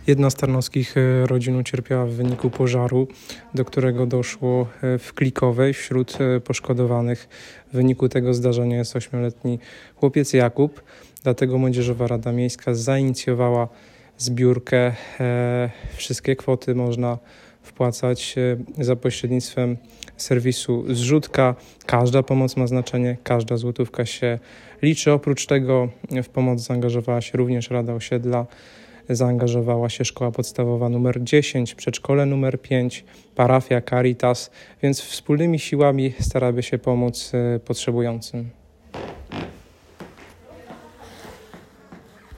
Jedna z tarnowskich rodzin ucierpiała w wyniku pożaru, do którego doszło w Klikowej. Wśród poszkodowanych w wyniku tego zdarzenia jest 8-letni chłopiec Jakub. Dlatego Młodzieżowa Rada Miejska zainicjowała zbiórkę. Wszystkie kwoty można wpłacać za pośrednictwem serwisu Zrzutka. Każda pomoc ma znaczenie, każda złotówka się liczy. Oprócz tego w pomoc zaangażowała się również Rada Osiedla, zaangażowała się Szkoła Podstawowa nr 10, Przedszkole nr 5, Parafia, Caritas, więc wspólnymi siłami staramy się pomóc potrzebującym.